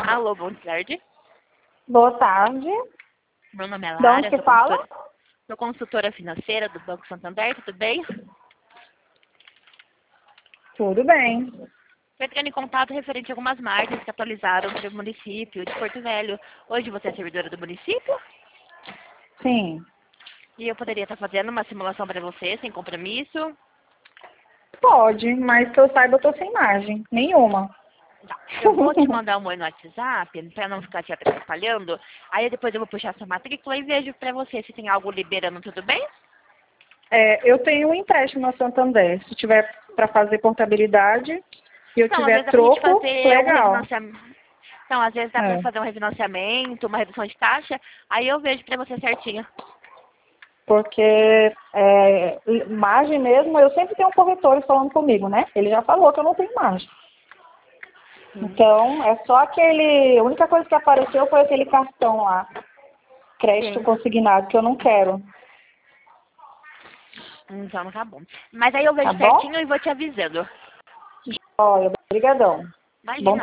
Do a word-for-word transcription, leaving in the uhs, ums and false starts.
Alô, boa tarde. Boa tarde. Meu nome é De Lara, onde que sou fala? consultora, sou consultora financeira do Banco Santander, tudo bem? Tudo bem. Estou entrando em contato referente a algumas margens que atualizaram para o município de Porto Velho. Hoje você é servidora do município Sim. e eu poderia estar fazendo uma simulação para você, sem compromisso. Pode, mas que eu saiba eu tô sem margem. Nenhuma. Tá. Eu vou te mandar um oi no WhatsApp, para não ficar te atrapalhando. Aí depois eu vou puxar sua matrícula e vejo para você se tem algo liberando, tudo bem? É, eu tenho um empréstimo na Santander. Se tiver para fazer portabilidade e eu Não, às tiver vezes dá pra gente troco, fazer um legal. refinanciamento. Então, às vezes dá pra É, fazer um refinanciamento, uma redução de taxa, aí eu vejo pra você certinho. porque é, margem mesmo, eu sempre tenho um corretor falando comigo, né? Ele já falou que eu não tenho margem. Hum. Então, é só aquele... A única coisa que apareceu foi aquele cartão lá. Crédito Sim. consignado, que eu não quero. Então, tá bom. Mas aí eu Tá vejo bom? certinho e vou te avisando. Olha, obrigadão. Bom Imagina.